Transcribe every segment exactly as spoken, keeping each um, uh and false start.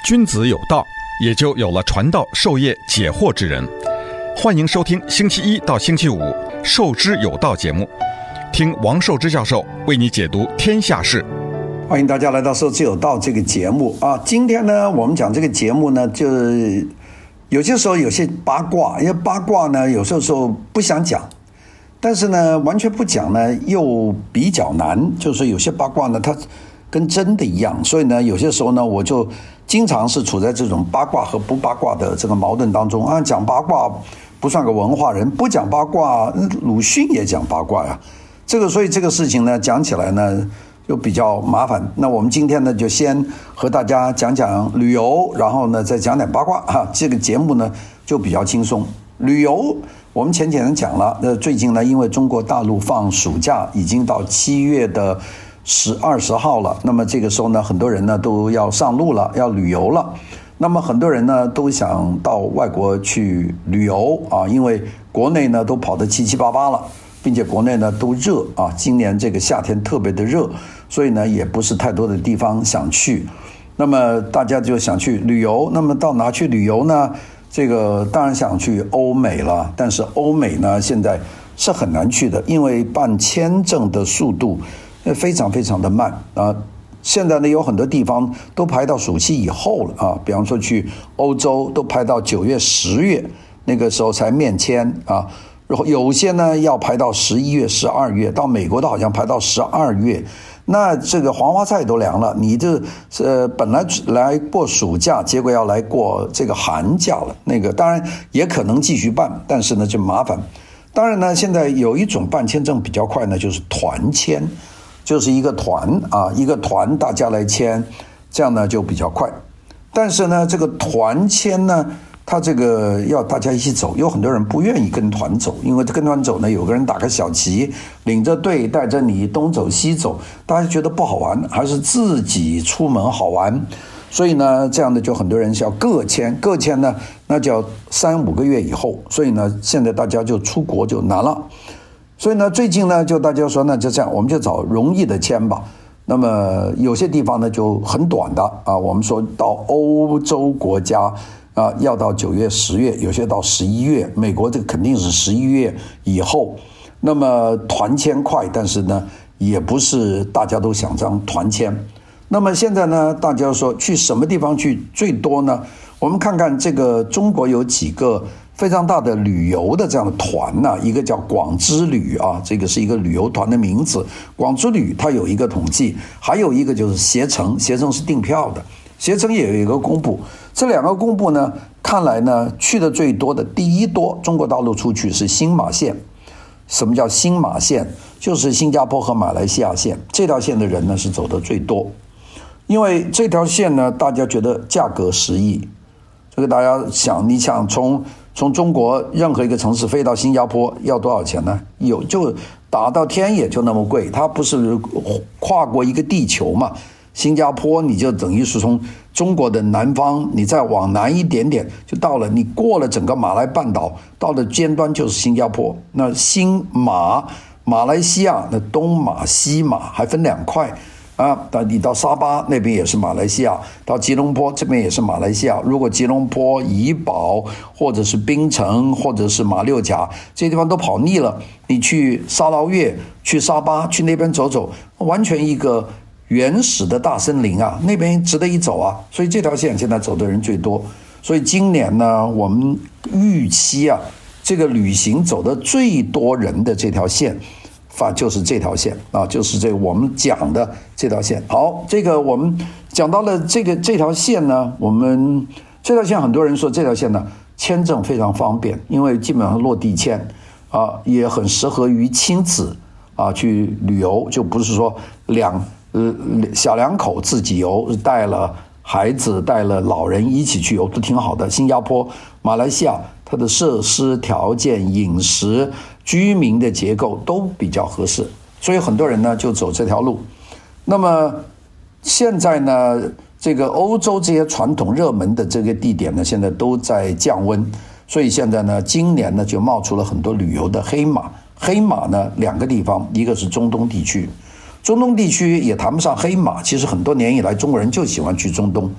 君子有道，也就有了传道授业解惑之人。欢迎收听星期一到星期五《授之有道》节目，听王寿之教授为你解读天下事。 欢迎大家来到《授之有道》这个节目啊！今天呢，我们讲这个节目呢，就有些时候有些八卦，因为八卦呢，有时候时候不想讲，但是呢，完全不讲呢又比较难，就是有些八卦呢，它跟真的一样，所以呢，有些时候呢，我就经常是处在这种八卦和不八卦的这个矛盾当中啊。讲八卦不算个文化人，不讲八卦，鲁迅也讲八卦呀。这个，所以这个事情呢，讲起来呢就比较麻烦。那我们今天呢，就先和大家讲讲旅游，然后呢再讲点八卦哈。这个节目呢就比较轻松。旅游我们前几天讲了，那最近呢，因为中国大陆放暑假，已经到七月的十二十号了，那么这个时候呢，很多人呢都要上路了，要旅游了。那么很多人呢都想到外国去旅游啊，因为国内呢都跑得七七八八了，并且国内呢都热啊，今年这个夏天特别的热，所以呢也不是太多的地方想去。那么大家就想去旅游，那么到哪去旅游呢？这个当然想去欧美了，但是欧美呢现在是很难去的，因为办签证的速度非常非常的慢啊！现在呢，有很多地方都排到暑期以后了啊，比方说去欧洲都排到九月、十月那个时候才面签啊，然后有些呢要排到十一月、十二月，到美国的好像排到十二月。那这个黄花菜都凉了，你这呃本来来过暑假，结果要来过这个寒假了。那个当然也可能继续办，但是呢就麻烦。当然呢，现在有一种办签证比较快呢，就是团签。就是一个团啊，一个团大家来签，这样呢就比较快。但是呢，这个团签呢，它这个要大家一起走，有很多人不愿意跟团走，因为跟团走呢，有个人打个小旗，领着队带着你东走西走，大家觉得不好玩，还是自己出门好玩。所以呢，这样的就很多人是要各签，各签呢，那就要三五个月以后。所以呢，现在大家就出国就难了。所以呢，最近呢，就大家说，那就这样，我们就找容易的签吧。那么有些地方呢就很短的啊，我们说到欧洲国家啊，要到九月、十月，有些到十一月。美国这个肯定是十一月以后。那么团签快，但是呢，也不是大家都想这样团签。那么现在呢，大家说去什么地方去最多呢？我们看看这个中国有几个非常大的旅游的这样的团呢、啊，一个叫广之旅啊，这个是一个旅游团的名字。广之旅它有一个统计，还有一个就是携程，携程是订票的，携程也有一个公布。这两个公布呢，看来呢去的最多的第一多，中国大陆出去是新马线。什么叫新马线？就是新加坡和马来西亚线，这条线的人呢是走的最多，因为这条线呢，大家觉得价格实益。这个大家想，你想从从中国任何一个城市飞到新加坡要多少钱呢？有就打到天也就那么贵，它不是跨过一个地球嘛？新加坡你就等于是从中国的南方，你再往南一点点就到了，你过了整个马来半岛，到了尖端就是新加坡。那新马马来西亚那东马西马还分两块。啊，你到沙巴那边也是马来西亚，到吉隆坡这边也是马来西亚。如果吉隆坡、怡保或者是槟城或者是马六甲这些地方都跑腻了，你去沙捞越、去沙巴、去那边走走，完全一个原始的大森林啊，那边值得一走啊。所以这条线现在走的人最多。所以今年呢，我们预期啊，这个旅行走的最多人的这条线。法就是这条线啊，就是这个我们讲的这条线。好，这个我们讲到了这个这条线呢，我们这条线很多人说这条线呢签证非常方便，因为基本上落地签啊，也很适合于亲子啊去旅游，就不是说两呃小两口自己游，带了孩子带了老人一起去游都挺好的。新加坡、马来西亚它的设施条件、饮食、居民的结构都比较合适，所以很多人呢就走这条路。那么现在呢，这个欧洲这些传统热门的这个地点呢，现在都在降温，所以现在呢，今年呢就冒出了很多旅游的黑马。黑马呢，两个地方，一个是中东地区，中东地区也谈不上黑马，其实很多年以来中国人就喜欢去中东。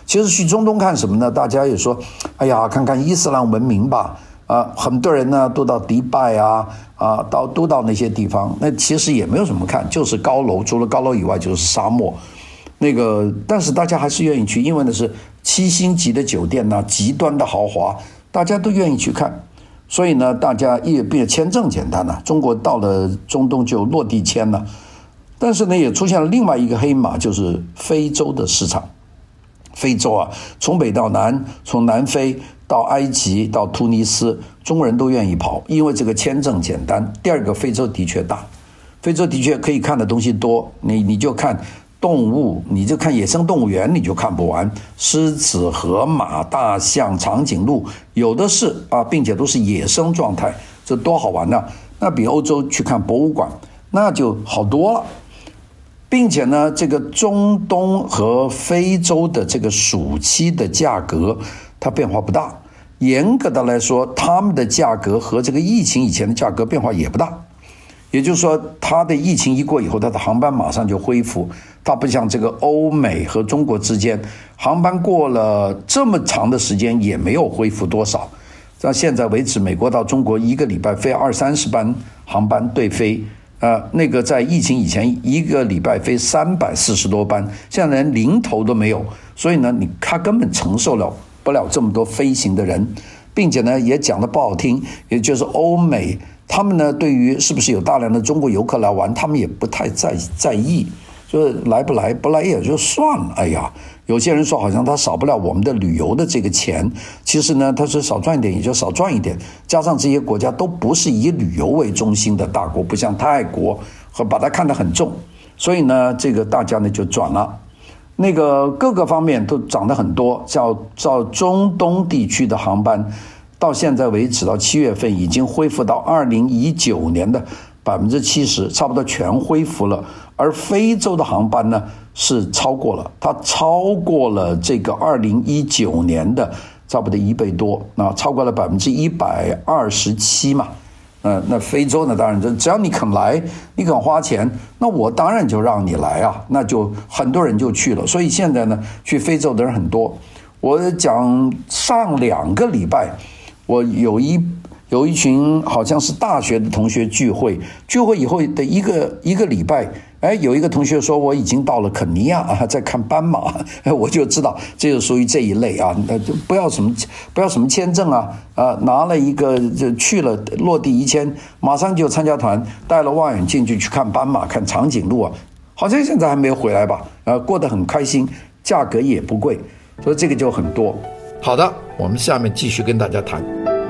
其实去中东看什么呢？大家也说，哎呀，看看伊斯兰文明吧。啊，很多人呢都到迪拜啊啊，到都到那些地方，那其实也没有什么看，就是高楼，除了高楼以外就是沙漠。那个，但是大家还是愿意去，因为那是七星级的酒店呐、啊，极端的豪华，大家都愿意去看。所以呢，大家也变签证简单了、啊，中国到了中东就落地签了。但是呢，也出现了另外一个黑马，就是非洲的市场。非洲啊，从北到南，从南非到埃及到突尼斯，中国人都愿意跑，因为这个签证简单。第二个，非洲的确大，非洲的确可以看的东西多，你你就看动物，你就看野生动物园，你就看不完，狮子、河马、大象、长颈鹿有的是啊，并且都是野生状态，这多好玩呢！那比欧洲去看博物馆那就好多了。并且呢，这个中东和非洲的这个暑期的价格，它变化不大。严格的来说，他们的价格和这个疫情以前的价格变化也不大。也就是说，它的疫情一过以后，它的航班马上就恢复。它不像这个欧美和中国之间，航班过了这么长的时间也没有恢复多少。到现在为止，美国到中国一个礼拜飞二三十班航班对飞。呃，那个在疫情以前一个礼拜飞三百四十多班，现在连零头都没有，所以呢，你他根本承受了不了这么多飞行的人，并且呢，也讲得不好听，也就是欧美他们呢，对于是不是有大量的中国游客来玩，他们也不太在在意，就是来不来不来也就算了。哎呀，有些人说好像他少不了我们的旅游的这个钱，其实呢，他是少赚一点也就少赚一点。加上这些国家都不是以旅游为中心的大国，不像泰国和把它看得很重，所以呢，这个大家呢就转了。那个各个方面都涨得很多，叫照中东地区的航班，到现在为止到七月份已经恢复到二零一九年的百分之七十，差不多全恢复了。而非洲的航班呢是超过了，它超过了这个二零一九年的差不多一倍多，那超过了百分之一百二十七嘛。呃，那非洲呢，当然只要你肯来，你肯花钱，那我当然就让你来啊，那就很多人就去了。所以现在呢，去非洲的人很多。我讲上两个礼拜，我有一有一群好像是大学的同学聚会，聚会以后的一个一个礼拜，哎，有一个同学说我已经到了肯尼亚啊，在看斑马，我就知道这就属于这一类啊，那就不要什么不要什么签证啊，啊，拿了一个就去了，落地一签，马上就参加团，带了望远镜就去看斑马、看长颈鹿啊，好像现在还没有回来吧？呃，过得很开心，价格也不贵，所以这个就很多。好的，我们下面继续跟大家谈。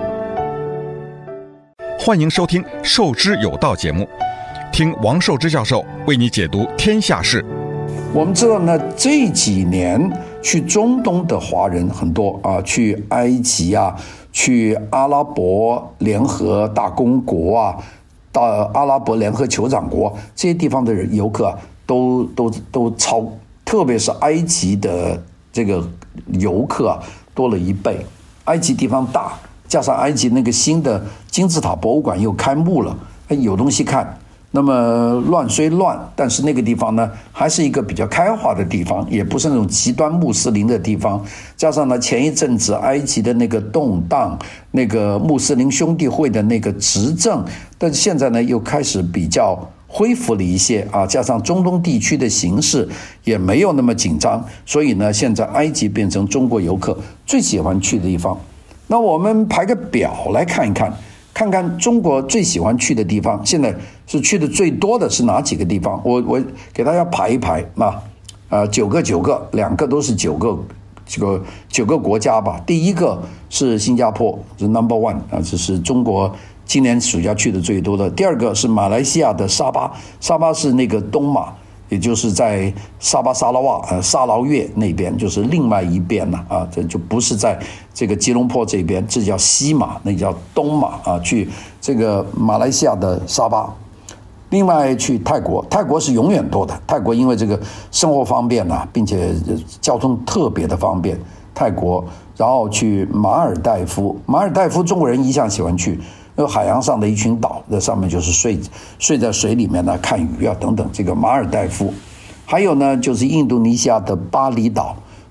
欢迎收听《授之有道》节目，听王寿之教授为你解读天下事。 我们知道呢，这几年去中东的华人很多啊，去埃及啊，去阿拉伯联合大公国啊，到阿拉伯联合酋长国这些地方的人游客、啊、都都都超，特别是埃及的这个游客啊多了一倍。埃及地方大，加上埃及那个新的金字塔博物馆又开幕了，有东西看。那么乱虽乱，但是那个地方呢，还是一个比较开化的地方，也不是那种极端穆斯林的地方。加上呢，前一阵子埃及的那个动荡，那个穆斯林兄弟会的那个执政，但是现在呢又开始比较恢复了一些啊。加上中东地区的形势也没有那么紧张，所以呢，现在埃及变成中国游客最喜欢去的地方。那我们排个表来看一看。看看中国最喜欢去的地方，现在是去的最多的是哪几个地方？我我给大家排一排啊，呃，九个九个，两个都是九个这个九个国家吧。第一个是新加坡，是 number one 啊，这是中国今年暑假去的最多的。第二个是马来西亚的沙巴，沙巴是那个东马，也就是在沙巴沙拉瓦呃沙劳越那边，就是另外一边了啊，这就不是在这个吉隆坡这边，这叫西马，那叫东马啊。去这个马来西亚的沙巴，另外去泰国，泰国是永远多的。泰国因为这个生活方便啊，并且交通特别的方便，泰国，然后去马尔代夫，马尔代夫中国人一向喜欢去。因为海洋上的一群岛，在上面就是睡睡在水里面呢，看鱼啊等等。这个马尔代夫，还有呢就是印度尼西亚的巴厘岛，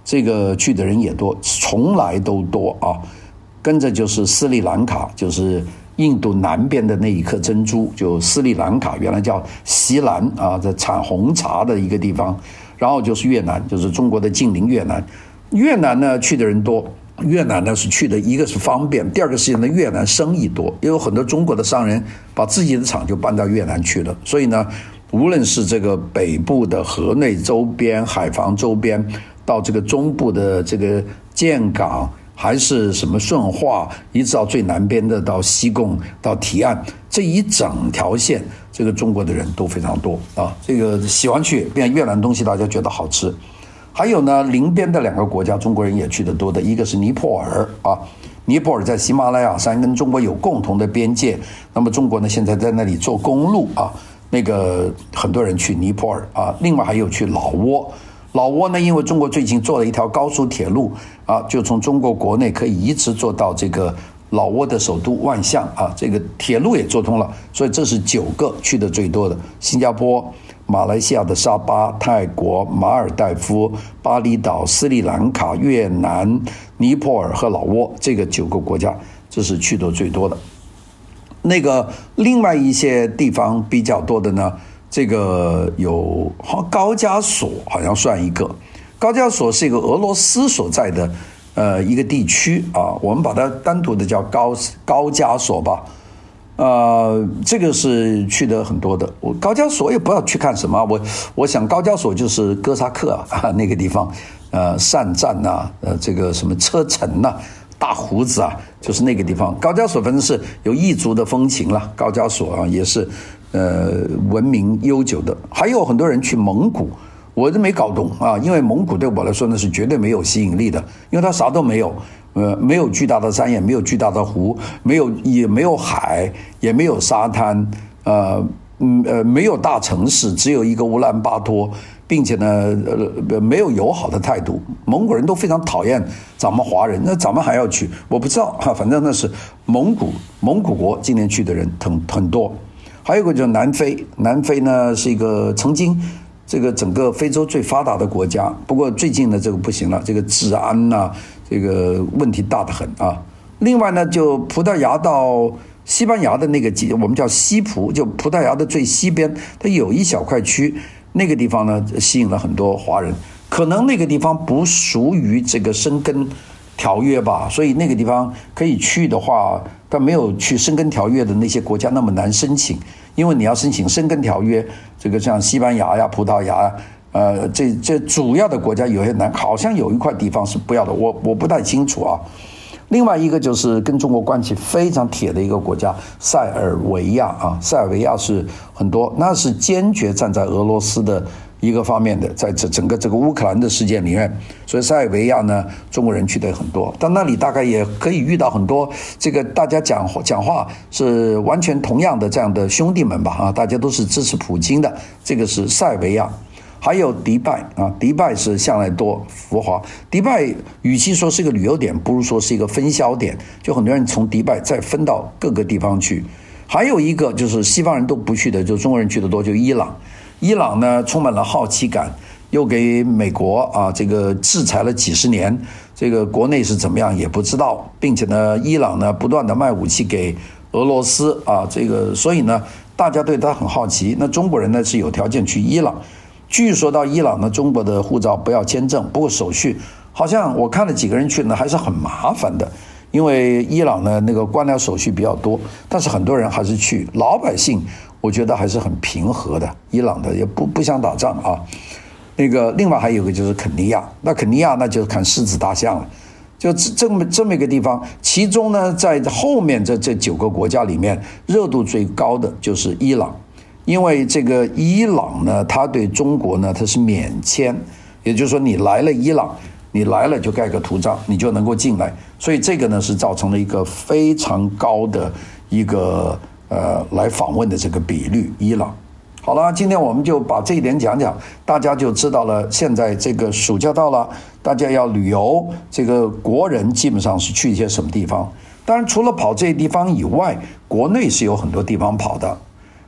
这个去的人也多，从来都多啊。跟着就是斯里兰卡，就是印度南边的那一颗珍珠，就斯里兰卡，原来叫锡兰啊，这产红茶的一个地方。然后就是越南，就是中国的近邻越南。越南呢去的人多，越南呢是去的一个是方便，第二个是呢越南生意多，也有很多中国的商人把自己的厂就搬到越南去了。所以呢，无论是这个北部的河内周边、海防周边，到这个中部的这个建港，还是什么顺化，一直到最南边的到西贡、到提案，这一整条线，这个中国的人都非常多啊。这个喜欢去，变越南东西大家觉得好吃。还有呢，邻边的两个国家，中国人也去得多的，一个是尼泊尔啊，尼泊尔在喜马拉雅山跟中国有共同的边界，那么中国呢现在在那里做公路啊，那个很多人去尼泊尔啊。另外还有去老挝。老挝呢，因为中国最近做了一条高速铁路啊，就从中国国内可以一直做到这个老挝的首都万象啊，这个铁路也做通了，所以这是九个去的最多的：新加坡、马来西亚的沙巴、泰国、马尔代夫、巴厘岛、斯里兰卡、越南、尼泊尔和老挝，这个九个国家，这是去的最多的。那个另外一些地方比较多的呢，这个有高加索好像算一个，高加索是一个俄罗斯所在的呃一个地区啊，我们把它单独的叫高高加索吧。呃，这个是去的很多的。我高加索也不知道去看什么，我我想高加索就是哥萨克啊那个地方，呃，善战呐、啊，呃，这个什么车臣呐、啊，大胡子啊，就是那个地方。高加索反正是有异族的风情了，高加索啊也是。呃，文明悠久的，还有很多人去蒙古，我都没搞懂啊，因为蒙古对我来说呢是绝对没有吸引力的，因为它啥都没有，呃，没有巨大的山，也没有巨大的湖，没有也没有海，也没有沙滩，呃，嗯呃，没有大城市，只有一个乌兰巴托，并且呢，呃，没有友好的态度，蒙古人都非常讨厌咱们华人，那咱们还要去，我不知道哈，反正那是蒙古，蒙古国今年去的人很很多。还有一个就是南非，南非呢是一个曾经这个整个非洲最发达的国家，不过最近呢这个不行了，这个治安呐、啊，这个问题大得很啊。另外呢，就葡萄牙到西班牙的那个我们叫西葡，就葡萄牙的最西边，它有一小块区，那个地方呢吸引了很多华人，可能那个地方不属于这个申根条约吧，所以那个地方可以去的话，但没有去申根条约的那些国家那么难申请，因为你要申请申根条约，这个像西班牙呀、葡萄牙呀，呃，这这主要的国家有些难，好像有一块地方是不要的，我我不太清楚啊。另外一个就是跟中国关系非常铁的一个国家，塞尔维亚啊，塞尔维亚是很多，那是坚决站在俄罗斯的一个方面的，在这整个这个乌克兰的事件里面，所以塞尔维亚呢，中国人去的很多，但那里大概也可以遇到很多这个大家讲讲话是完全同样的这样的兄弟们吧啊，大家都是支持普京的，这个是塞尔维亚。还有迪拜啊，迪拜是向来多浮华。迪拜与其说是一个旅游点，不如说是一个分销点，就很多人从迪拜再分到各个地方去。还有一个就是西方人都不去的，就中国人去的多，就伊朗。伊朗呢充满了好奇感，又给美国啊这个制裁了几十年，这个国内是怎么样也不知道，并且呢，伊朗呢不断的卖武器给俄罗斯啊，这个所以呢，大家对他很好奇。那中国人呢是有条件去伊朗。据说到伊朗呢，中国的护照不要签证，不过手续好像我看了几个人去呢，还是很麻烦的，因为伊朗呢那个官僚手续比较多，但是很多人还是去，老百姓我觉得还是很平和的，伊朗的也不不想打仗啊。那个另外还有一个就是肯尼亚，那肯尼亚那就是看狮子大象了，就这么这么一个地方，其中呢在后面这这九个国家里面，热度最高的就是伊朗。因为这个伊朗呢，它对中国呢，它是免签，也就是说你来了伊朗，你来了就盖个图章，你就能够进来，所以这个呢是造成了一个非常高的一个呃来访问的这个比率。伊朗，好了，今天我们就把这一点讲讲，大家就知道了。现在这个暑假到了，大家要旅游，这个国人基本上是去一些什么地方？当然，除了跑这些地方以外，国内是有很多地方跑的。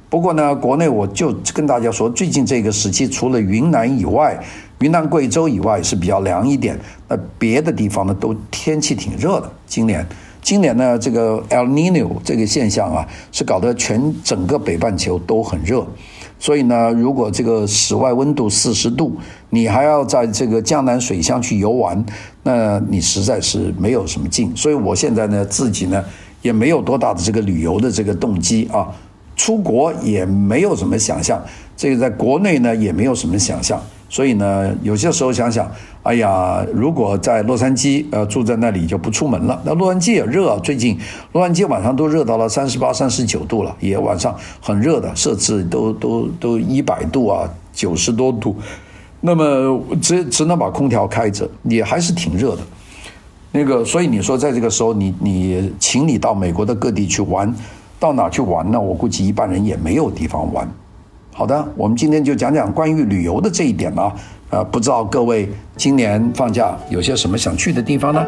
不过呢，国内我就跟大家说，最近这个时期，除了云南以外，云南贵州以外是比较凉一点，那别的地方呢都天气挺热的。今年，今年呢这个 El Niño 这个现象啊，是搞得全整个北半球都很热。所以呢，如果这个室外温度四十度，你还要在这个江南水乡去游玩，那你实在是没有什么劲。所以我现在呢，自己呢也没有多大的这个旅游的这个动机啊。出国也没有什么想象，这个在国内呢也没有什么想象，所以呢有些时候想想，哎呀，如果在洛杉矶呃住在那里就不出门了。那洛杉矶也热啊，最近洛杉矶晚上都热到了三十八、三十九度了，也晚上很热的，设置都都都一百度啊，九十多度，那么只只能把空调开着，也还是挺热的。那个，所以你说在这个时候你，你你请你到美国的各地去玩。到哪去玩呢？我估计一般人也没有地方玩。好的，我们今天就讲讲关于旅游的这一点啊。呃，不知道各位今年放假有些什么想去的地方呢？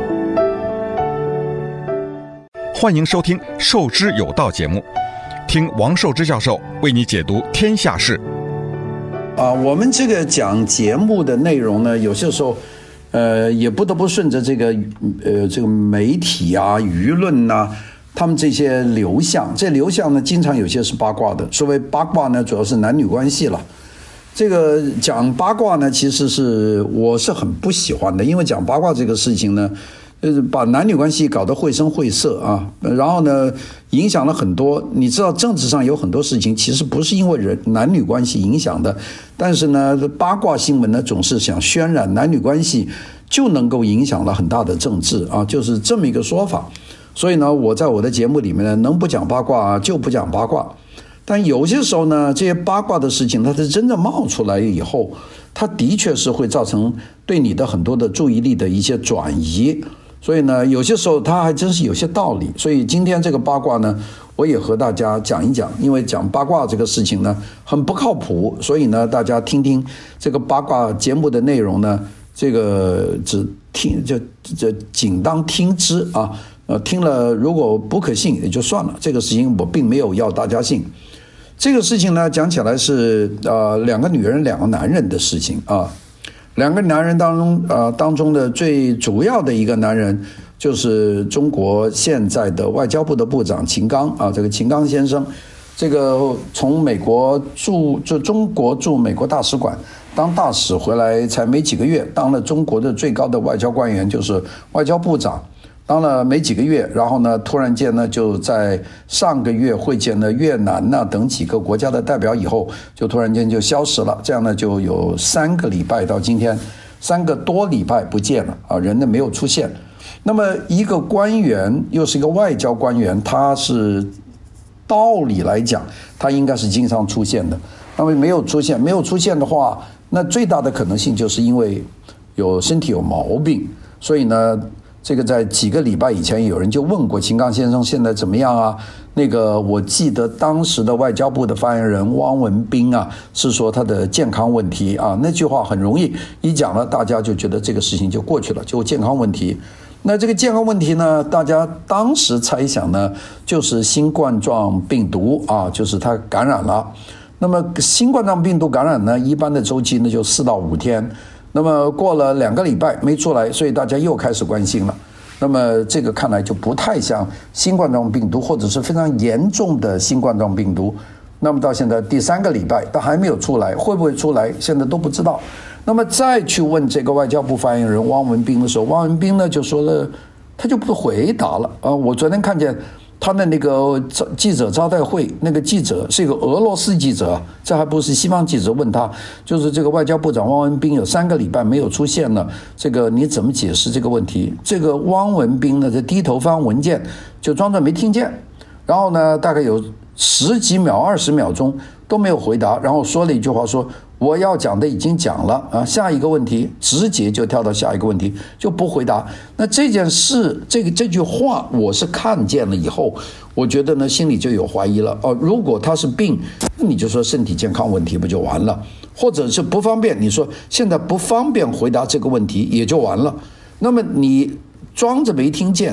欢迎收听《授之有道》节目，听王寿之教授为你解读天下事。 啊，我们这个讲节目的内容呢，有些时候，呃，也不得不顺着这个呃这个媒体啊、舆论啊。他们这些流向，这流向呢，经常有些是八卦的。所谓八卦呢，主要是男女关系了。这个讲八卦呢，其实是我是很不喜欢的，因为讲八卦这个事情呢，呃，把男女关系搞得绘声绘色啊，然后呢，影响了很多。你知道，政治上有很多事情其实不是因为人男女关系影响的，但是呢，八卦新闻呢，总是想渲染男女关系就能够影响了很大的政治啊，就是这么一个说法。所以呢，我在我的节目里面呢，能不讲八卦就不讲八卦。但有些时候呢，这些八卦的事情，它是真正冒出来以后，它的确是会造成对你的很多的注意力的一些转移。所以呢，有些时候它还真是有些道理。所以今天这个八卦呢，我也和大家讲一讲。因为讲八卦这个事情呢，很不靠谱，所以呢，大家听听这个八卦节目的内容呢，这个只听就就仅当听之啊。呃，听了如果不可信也就算了，这个事情我并没有要大家信。这个事情呢，讲起来是呃两个女人两个男人的事情啊。两个男人当中呃当中的最主要的一个男人就是中国现在的外交部的部长秦刚啊，这个秦刚先生，这个从美国驻就中国驻美国大使馆当大使回来才没几个月，当了中国的最高的外交官员，就是外交部长。当了没几个月，然后呢，突然间呢，就在上个月会见了越南呐、啊、等几个国家的代表以后，就突然间就消失了。这样呢，就有三个礼拜到今天，三个多礼拜不见了啊，人呢没有出现。那么一个官员，又是一个外交官员，他是道理来讲，他应该是经常出现的。那么没有出现，没有出现的话，那最大的可能性就是因为有身体有毛病，所以呢。这个在几个礼拜以前，有人就问过秦刚先生现在怎么样啊？那个我记得当时的外交部的发言人汪文斌啊，是说他的健康问题啊，那句话很容易一讲了，大家就觉得这个事情就过去了，就健康问题。那这个健康问题呢，大家当时猜想呢，就是新冠状病毒啊，就是他感染了。那么新冠状病毒感染呢，一般的周期呢就四到五天。那么过了两个礼拜没出来，所以大家又开始关心了。那么这个看来就不太像新冠状病毒，或者是非常严重的新冠状病毒。那么到现在第三个礼拜，它还没有出来，会不会出来，现在都不知道。那么再去问这个外交部发言人汪文斌的时候，汪文斌呢就说了，他就不回答了啊。我昨天看见他的那个记者招待会，那个记者是一个俄罗斯记者，这还不是西方记者，问他就是这个外交部长汪文斌有三个礼拜没有出现了，这个你怎么解释这个问题？这个汪文斌呢，就低头翻文件，就装作没听见，然后呢，大概有十几秒、二十秒钟都没有回答，然后说了一句话说。我要讲的已经讲了啊，下一个问题直接就跳到下一个问题，就不回答。那这件事，这个这句话，我是看见了以后，我觉得呢，心里就有怀疑了哦。如果他是病，那你就说身体健康问题不就完了？或者是不方便，你说现在不方便回答这个问题也就完了。那么你装着没听见，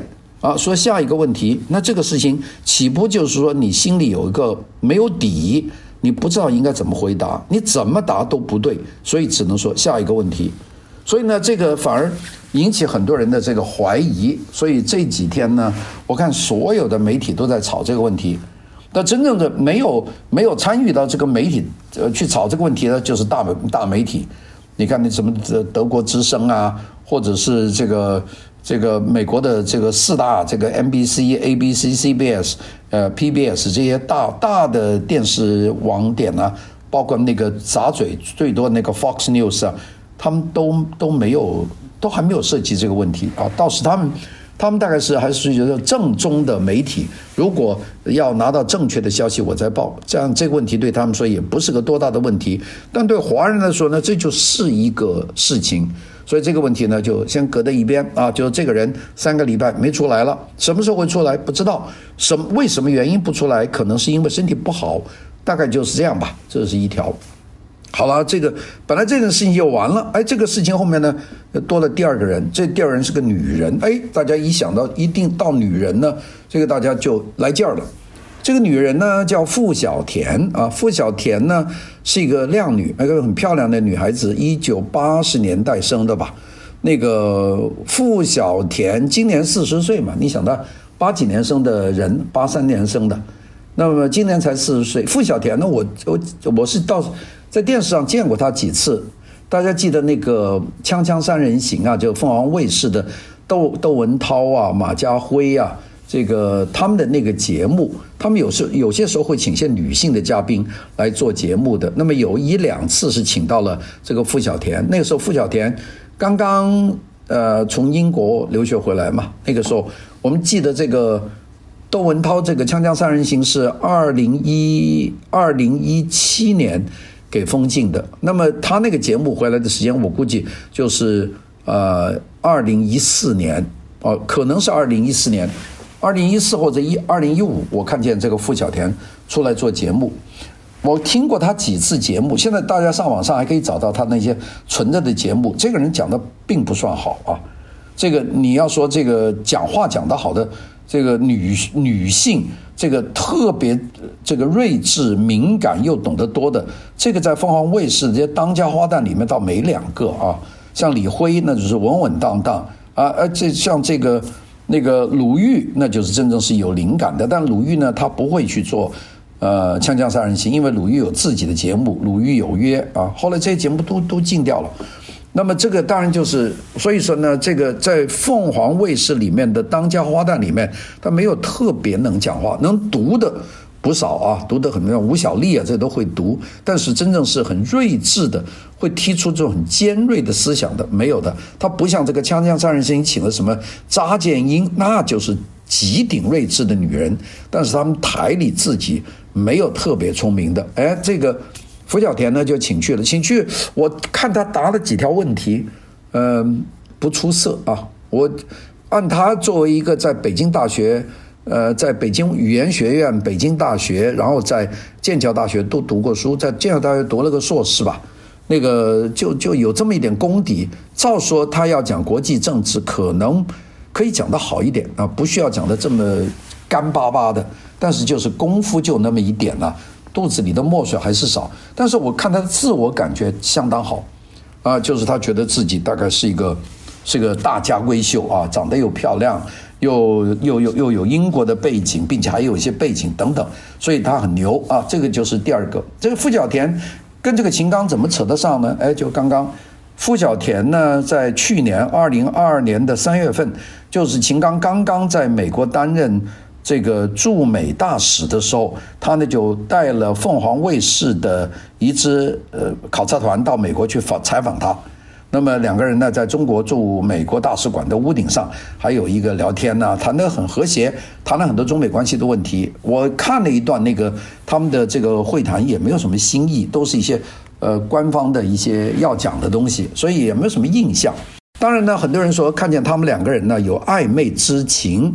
啊，说下一个问题，那这个事情岂不就是说你心里有一个没有底，你不知道应该怎么回答，你怎么答都不对，所以只能说下一个问题。所以呢，这个反而引起很多人的这个怀疑。所以这几天呢，我看所有的媒体都在炒这个问题。但真正的没有没有参与到这个媒体呃去炒这个问题的，就是大大媒体。你看那什么德国之声啊，或者是这个这个美国的这个四大这个 N B C、A B C、C B S、呃 P B S 这些大大的电视网点啊，包括那个杂嘴最多那个 Fox News 啊，他们都都没有都还没有涉及这个问题啊。倒是他们他们大概是还是觉得正宗的媒体，如果要拿到正确的消息我再报，这样这个问题对他们说也不是个多大的问题，但对华人来说呢，这就是一个事情。所以这个问题呢，就先搁在一边啊。就这个人三个礼拜没出来了，什么时候会出来不知道，什么为什么原因不出来？可能是因为身体不好，大概就是这样吧。这是一条。好了，这个本来这件事情就完了，哎，这个事情后面呢多了第二个人，这第二人是个女人，哎，大家一想到一定到女人呢，这个大家就来劲儿了。这个女人呢叫傅小田啊，傅小田呢是一个靓女，一个很漂亮的女孩子，一九八十年代生的吧。那个傅小田今年四十岁嘛，你想她八几年生的人，八三年生的，那么今年才四十岁。傅小田呢，我我我是到在电视上见过她几次。大家记得那个《锵锵三人行》啊，就凤凰卫视的窦窦文涛啊、马家辉啊。这个他们的那个节目，他们有时有些时候会请一些女性的嘉宾来做节目的。那么有一两次是请到了这个傅小田，那个时候傅小田刚刚呃从英国留学回来嘛。那个时候我们记得这个窦文涛这个《锵锵三人行》是二零一二零一七年给封禁的。那么他那个节目回来的时间，我估计就是呃二零一四年哦，可能是二零一四年。二零一四或者一二零一五，我看见这个傅小田出来做节目，我听过他几次节目。现在大家上网上还可以找到他那些存着的节目。这个人讲的并不算好啊，这个你要说这个讲话讲得好的这个女女性，这个特别这个睿智敏感又懂得多的，这个在凤凰卫视这些当家花旦里面倒没两个啊。像李辉那就是稳稳当当啊，而这像这个。那个鲁豫那就是真正是有灵感的，但鲁豫呢他不会去做呃锵锵三人行，因为鲁豫有自己的节目，鲁豫有约啊，后来这些节目都都禁掉了。那么这个当然就是，所以说呢，这个在凤凰卫视里面的当家花旦里面，他没有特别能讲话，能读的不少啊，读得很像吴小莉啊，这都会读，但是真正是很睿智的，会提出这种很尖锐的思想的没有的。他不像这个锵锵三人行请了什么查建英，那就是极顶睿智的女人，但是他们台里自己没有特别聪明的。哎，这个傅小田呢就请去了，请去我看他答了几条问题，嗯、呃，不出色啊。我按他作为一个在北京大学。呃，在北京语言学院、北京大学，然后在剑桥大学都读过书，在剑桥大学读了个硕士吧，那个就就有这么一点功底。照说他要讲国际政治，可能可以讲得好一点啊，不需要讲得这么干巴巴的，但是就是功夫就那么一点了、啊，肚子里的墨水还是少。但是我看他的自我感觉相当好啊，就是他觉得自己大概是一个是个大家闺秀啊，长得又漂亮。又又又又有英国的背景，并且还有一些背景等等，所以他很牛啊。这个就是第二个。这个傅小田跟这个秦刚怎么扯得上呢？哎，就刚刚傅小田呢，在去年二零二二年的三月份，就是秦刚刚刚在美国担任这个驻美大使的时候，他呢就带了凤凰卫视的一支呃考察团到美国去访采访他。那么两个人呢，在中国驻美国大使馆的屋顶上还有一个聊天呢、啊，谈得很和谐，谈了很多中美关系的问题。我看了一段那个他们的这个会谈，也没有什么新意，都是一些呃官方的一些要讲的东西，所以也没有什么印象。当然呢，很多人说看见他们两个人呢有暧昧之情，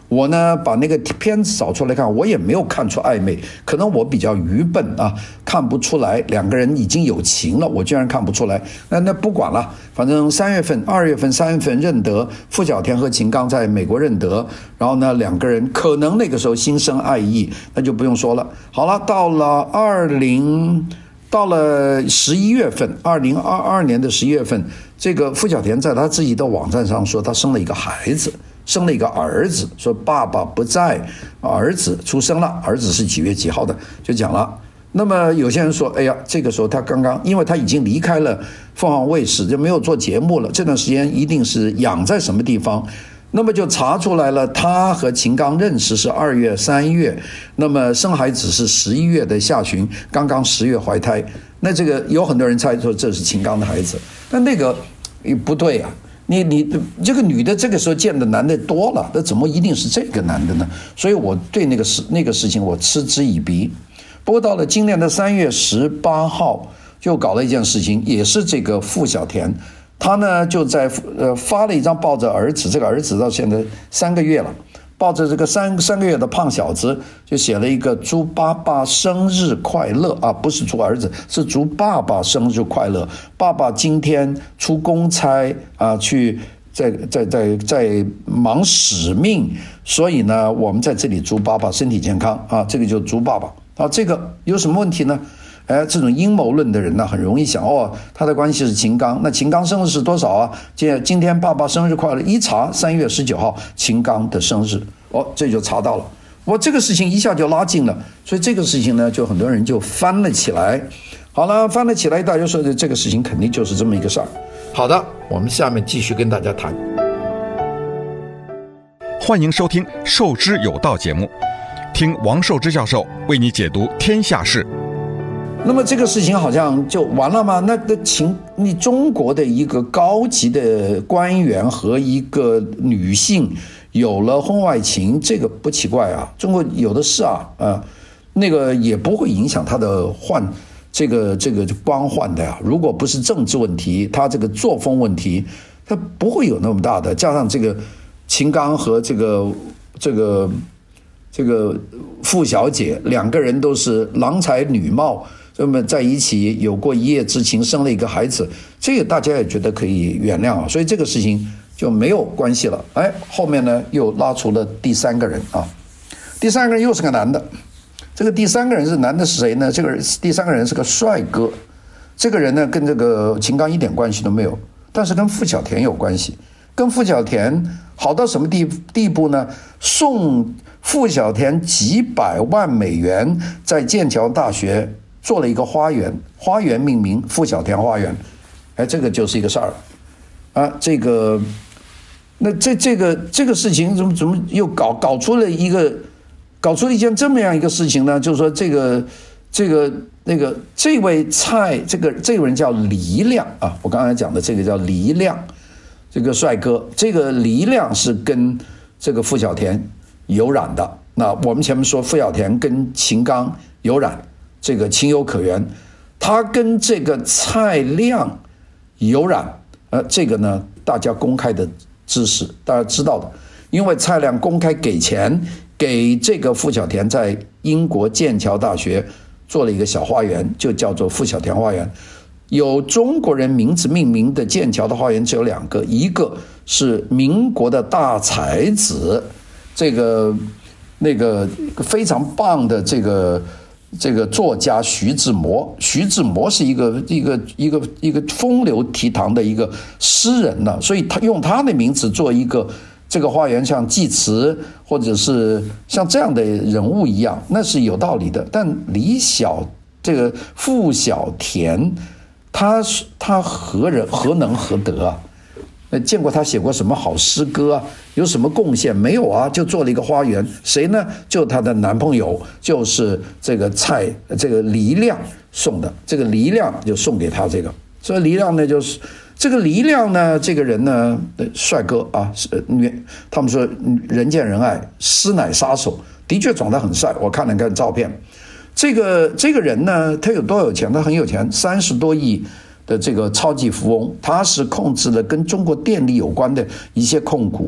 我呢把那个片子找出来看，我也没有看出暧昧，可能我比较愚笨啊，看不出来两个人已经有情了，我居然看不出来。那那不管了，反正三月份、二月份、三月份认得傅小田和秦刚在美国认得，然后呢两个人可能那个时候心生爱意，那就不用说了。好了，到了二零。到了十一月份，二零二二年的十一月份，这个傅小田在他自己的网站上说，他生了一个孩子，生了一个儿子，说爸爸不在，儿子出生了，儿子是几月几号的，就讲了。那么有些人说，哎呀，这个时候他刚刚，因为他已经离开了凤凰卫视，就没有做节目了，这段时间一定是养在什么地方。那么就查出来了，他和秦刚认识是二月、三月，那么生孩子是十一月的下旬，刚刚十月怀胎。那这个有很多人猜说这是秦刚的孩子，但那个不对啊！你你这个女的这个时候见的男的多了，那怎么一定是这个男的呢？所以我对那个事那个事情我嗤之以鼻。不过到了今年的三月十八号，就搞了一件事情，也是这个傅小田。他呢就在呃发了一张抱着儿子，这个儿子到现在三个月了，抱着这个三三个月的胖小子，就写了一个祝爸爸生日快乐啊，不是祝儿子，是祝爸爸生日快乐。爸爸今天出公差啊，去在在在在忙使命，所以呢，我们在这里祝爸爸身体健康啊，这个就祝爸爸啊，这个有什么问题呢？哎，这种阴谋论的人呢，很容易想哦，他的关系是秦刚，那秦刚生日是多少啊？今今天爸爸生日快乐，一查三月十九号秦刚的生日，哦，这就查到了，我这个事情一下就拉近了，所以这个事情呢，就很多人就翻了起来。好了，翻了起来，大家说的这个事情肯定就是这么一个事儿。好的，我们下面继续跟大家谈。 欢迎收听《授之有道》节目，听王寿之教授为你解读天下事。 那么这个事情好像就完了吗？那那秦，你中国的一个高级的官员和一个女性有了婚外情，这个不奇怪啊，中国有的是啊，啊，那个也不会影响他的换这个这个官换的呀。如果不是政治问题，他这个作风问题，他不会有那么大的。加上这个秦刚和这个这个这个傅小姐两个人都是郎才女貌。那么在一起有过一夜之情，生了一个孩子，这个大家也觉得可以原谅啊，所以这个事情就没有关系了。哎，后面呢又拉出了第三个人啊，第三个人又是个男的，这个第三个人是男的是谁呢？这个人第三个人是个帅哥，这个人呢跟这个秦刚一点关系都没有，但是跟傅小田有关系，跟傅小田好到什么地地步呢？送傅小田几百万美元，在剑桥大学做了一个花园，花园命名傅小田花园，哎，这个就是一个事儿，啊，这个，那这这个这个事情怎么怎么又搞搞出了一个，搞出了一件这么样一个事情呢？就是说这个这个那个这位蔡这个这个人叫黎亮啊，我刚才讲的这个叫黎亮，这个帅哥，这个黎亮是跟这个傅小田有染的。那我们前面说傅小田跟秦刚有染。这个情有可原，他跟这个蔡亮有染，呃，这个呢，大家公开的知识，大家知道的，因为蔡亮公开给钱给这个傅小田在英国剑桥大学做了一个小花园，就叫做傅小田花园。有中国人名字命名的剑桥的花园只有两个，一个是民国的大才子，这个那个非常棒的这个。这个作家徐志摩，徐志摩是一个一个一个一个风流倜傥的一个诗人呢，所以他用他的名字做一个这个花园，像济慈或者是像这样的人物一样，那是有道理的。但李小这个傅小田，他他何人何能何德啊？那见过他写过什么好诗歌啊？有什么贡献没有啊？就做了一个花园，谁呢？就她的男朋友，就是这个蔡这个黎亮送的，这个黎亮就送给他这个，所以黎亮呢就是这个黎亮呢，这个人呢，帅哥啊，女他们说人见人爱，师乃杀手，的确长得很帅，我看了看照片，这个这个人呢，他有多有钱？他很有钱，三十多亿。的这个超级富翁，他是控制了跟中国电力有关的一些控股，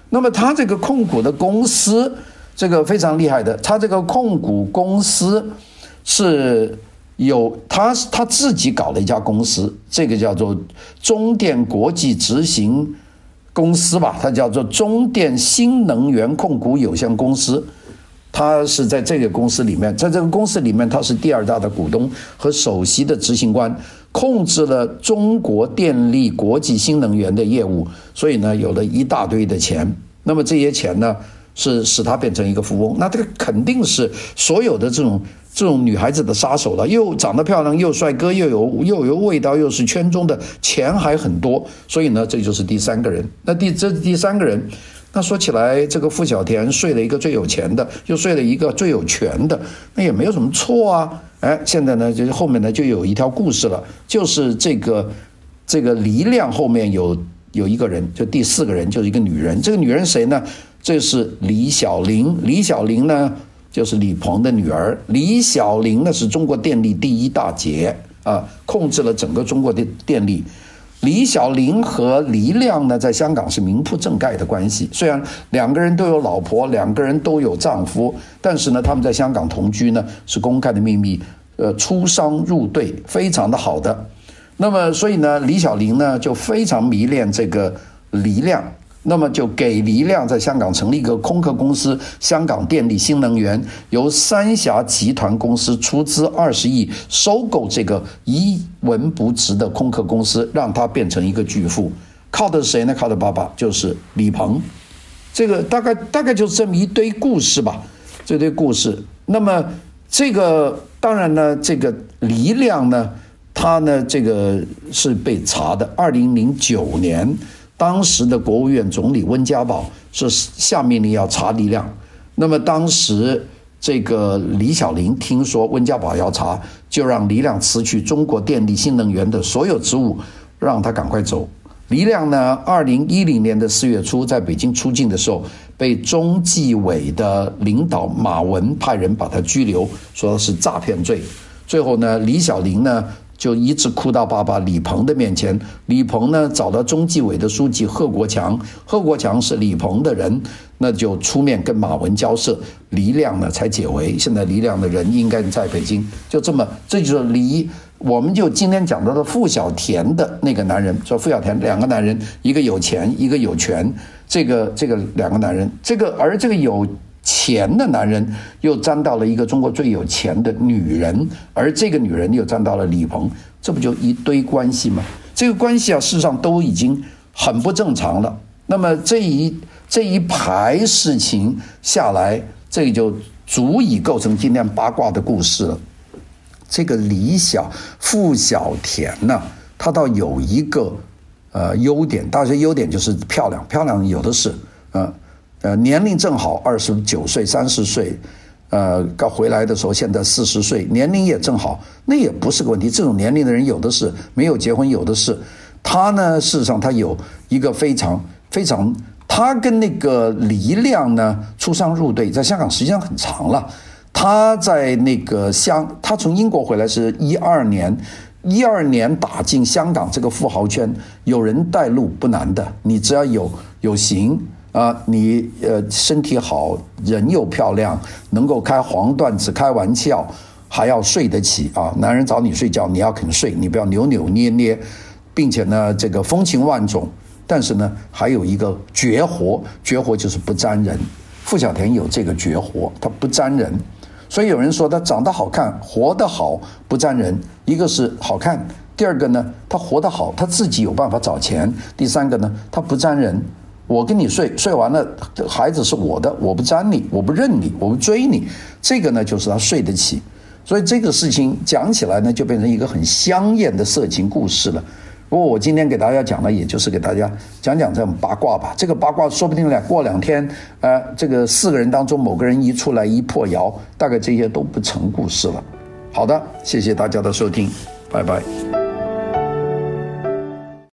那么他这个控股的公司，这个非常厉害的，他这个控股公司是有他他自己搞了一家公司，这个叫做中电国际执行公司吧，它叫做中电新能源控股有限公司。他是在这个公司里面，在这个公司里面，他是第二大的股东和首席的执行官，控制了中国电力国际新能源的业务，所以呢，有了一大堆的钱。那么这些钱呢，是使他变成一个富翁。那这个肯定是所有的这种这种女孩子的杀手了，又长得漂亮，又帅哥，又有又有味道，又是圈中的，钱还很多。所以呢，这就是第三个人。那第这第三个人。那说起来，这个傅小田睡了一个最有钱的，又睡了一个最有权的，那也没有什么错啊。哎，现在呢，就是后面呢就有一条故事了，就是这个这个黎亮后面有有一个人，就第四个人就是一个女人。这个女人谁呢？这是李小玲。李小玲呢，就是李鹏的女儿。李小玲呢是中国电力第一大姐啊，控制了整个中国的电力。李小玲和黎亮呢，在香港是明铺正盖的关系。虽然两个人都有老婆，两个人都有丈夫，但是呢，他们在香港同居呢是公开的秘密。呃，出双入对，非常的好的。那么，所以呢，李小玲呢就非常迷恋这个黎亮。那么就给黎亮在香港成立一个空壳公司，香港电力新能源，由三峡集团公司出资二十亿收购这个一文不值的空壳公司，让它变成一个巨富。靠的是谁呢？靠的爸爸就是李鹏。这个大概大概就是这么一堆故事吧，这堆故事。那么这个当然呢，这个黎亮呢，他呢这个是被查的。二零零九年。当时的国务院总理温家宝是下命令要查黎亮，那么当时这个李小玲听说温家宝要查，就让黎亮辞去中国电力新能源的所有职务，让他赶快走。黎亮呢，二零一零年的四月初在北京出境的时候，被中纪委的领导马文派人把他拘留，说是诈骗罪。最后呢，李小玲呢就一直哭到爸爸李鹏的面前。李鹏呢找到中纪委的书记贺国强，贺国强是李鹏的人，那就出面跟马文交涉，黎亮呢才解围。现在黎亮的人应该在北京，就这么，这就是黎，我们就今天讲到的傅小田的那个男人，说傅小田两个男人，一个有钱，一个有权，这个这个两个男人，这个而这个有钱的男人又沾到了一个中国最有钱的女人，而这个女人又沾到了李鹏，这不就一堆关系吗？这个关系啊，事实上都已经很不正常了。那么这一这一排事情下来，这就足以构成今天八卦的故事了。这个李小傅小田呢，他倒有一个呃优点，大学优点就是漂亮，漂亮有的是啊。呃呃，年龄正好，二十九岁、三十岁，呃，刚回来的时候，现在四十岁，年龄也正好，那也不是个问题。这种年龄的人有的是，没有结婚有的是。他呢，事实上他有一个非常非常，他跟那个黎亮呢出双入对，在香港时间很长了。他在那个香，他从英国回来是一二年。一二年打进香港这个富豪圈，有人带路不难的，你只要有有型。啊，你呃身体好，人又漂亮，能够开黄段子、开玩笑，还要睡得起啊！男人找你睡觉，你要肯睡，你不要扭扭捏捏，并且呢，这个风情万种。但是呢，还有一个绝活，绝活就是不沾人。傅小田有这个绝活，他不沾人。所以有人说他长得好看，活得好，不沾人。一个是好看，第二个呢，他活得好，他自己有办法找钱。第三个呢，他不沾人。我跟你睡，睡完了，孩子是我的，我不沾你，我不认你，我不追你，这个呢就是他睡得起。所以这个事情讲起来呢，就变成一个很香艳的色情故事了。不过我今天给大家讲的，也就是给大家讲讲这种八卦吧。这个八卦说不定过两天，呃，这个四个人当中某个人一出来一破谣，大概这些都不成故事了。好的，谢谢大家的收听，拜拜。